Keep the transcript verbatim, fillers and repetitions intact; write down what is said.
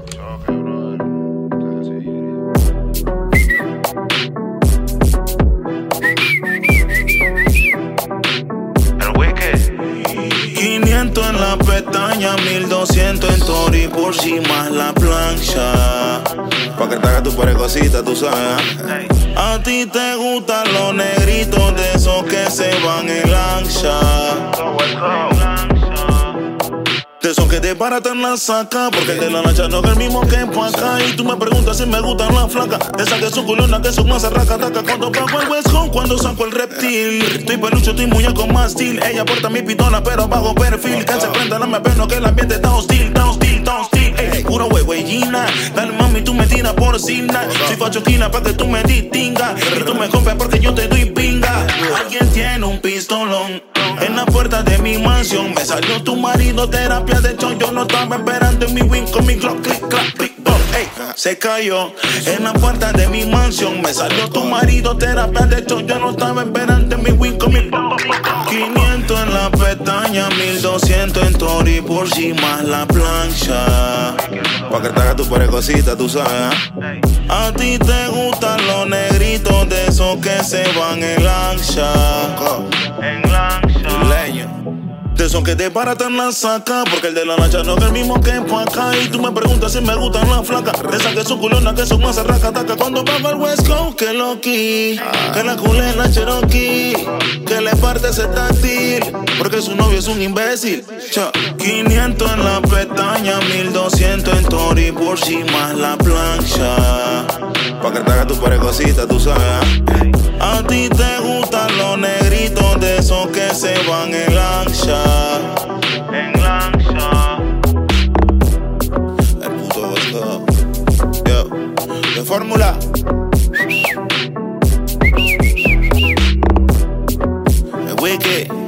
quinientos en la pestaña, mil doscientos en Tori por si más la plancha. Pa' que te hagas tu parecosita, tú sabes, ¿eh? A ti te gustan los negritos de esos que se van en lancha. De esos que te baratan la saca, porque el de la lancha no es el mismo que pa' acá. Y tú me preguntas si me gustan las flacas, de esas que son culonas, que son más arraca, taca. Cuando bajo el West Home, cuando saco el reptil. Estoy pelucho, estoy muñeco más steel. Ella porta mi pitona, pero bajo perfil. Que se prenda, no me peno, que el ambiente está hostil, está hostil, está hostil. Ey, pura huehuellina, dale mami, tú me tiras por cina. Soy fachoquina pa' que tú me distingas. Y tú me compras porque yo te doy pinga. Alguien tiene un pistolón en la puerta de mi mansión. Me salió tu marido, terapia de hecho. Yo no estaba esperando en mi wing con mi clock, click, clack, click, boom. Ey, se cayó en la puerta de mi mansión. Me salió tu marido, terapia de hecho. Yo no estaba esperando en mi wing con mi quinientos en la pestaña, mil doscientos en Tori por si más la plancha. Pa' que te hagas tu parecosita, tú sabes, ¿eh? A ti te gustan los negritos de esos que se van en lancha. En lancha. De esos que te baratan la saca, porque el de la lancha no es el mismo que pa' acá. Y tú me preguntas si me gustan las flacas, de esas que son culonas, que son más arraca, taca. Cuando bajo el West Coast, que loqui, que la culé la Cherokee, que le parte ese táctil, porque su novio es un imbécil. Cha. quinientos en la pestaña, mil doscientos en Tori por si más la plancha. Pa' que te hagas tu parecosita, tú sabes, ¿eh? A ti te gustan los negritos de esos que se van en lancha. En lancha. El puto gozo. Yo, de fórmula. El Wicked.